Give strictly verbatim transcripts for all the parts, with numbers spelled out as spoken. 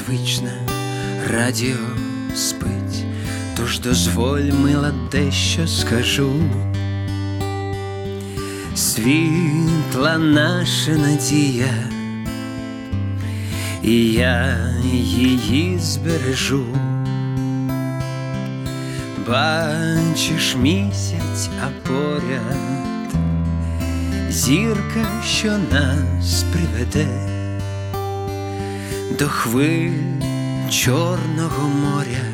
звичне радіо спить, тож дозволь, мила, дещо скажу. Світла наша надія, і я її збережу. Бачиш місяць, а поряд зірка, що нас приведе до хвиль Чорного моря,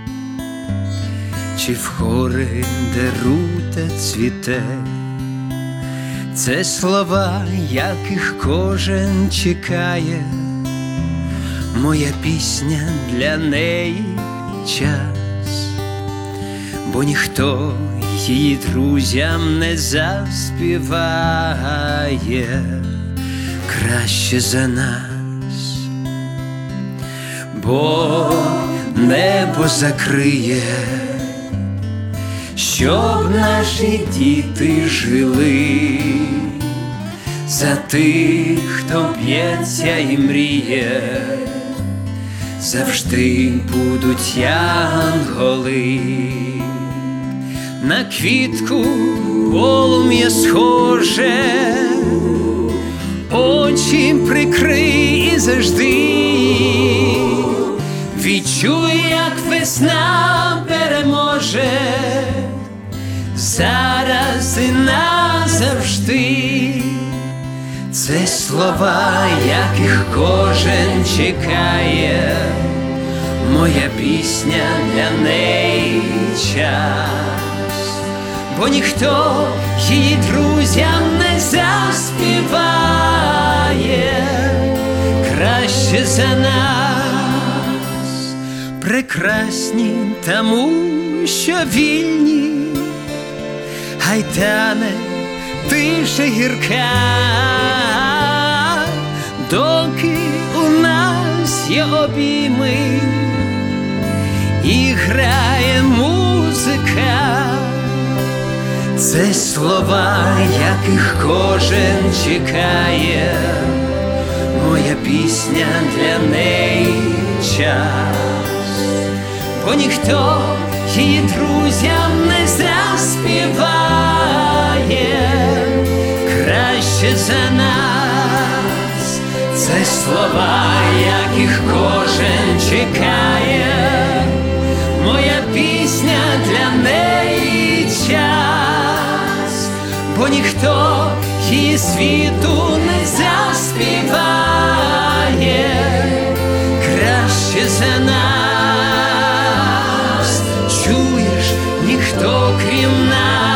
чи в гори, де рута цвіте. Це слова, яких кожен чекає, моя пісня для неї час, бо ніхто її друзям не заспіває краще за нас. Бо небо закриє, щоб наші діти жили, за тих, хто б'ється і мріє, завжди будуть янголи. На квітку полум'я схоже, очі прикрий і завжди відчуй, як весна переможе, зараз і назавжди. Це слова, яких кожен чекає, моя пісня для неї час, бо ніхто її друзям не заспіває краще за нас. Прекрасні тому, що вільні, хай тане тиша гірка, доки у нас є обійми і грає музика. Це слова, яких кожен чекає, моя пісня для неї час, бо ніхто її друзям не заспіває краще за нас. Це слова, яких кожен чекає, моя пісня для неї час, бо ніхто її світу не заспіває краще за нас. Чуєш, ніхто крім нас.